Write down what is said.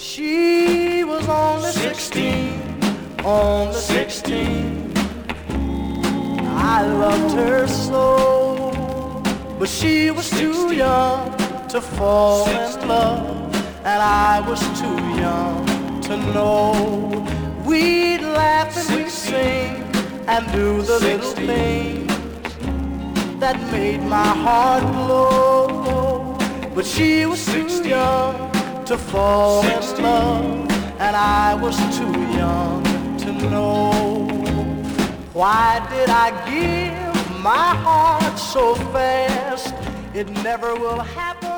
She was only 16, only 16. I loved her so, but she was too young to fall in love, and I was too young to know. We'd laugh and we'd sing and do the little things that made my heart glow. But she was too young to fall in love, and I was too young to know. Why did I give my heart so fast? It never will happen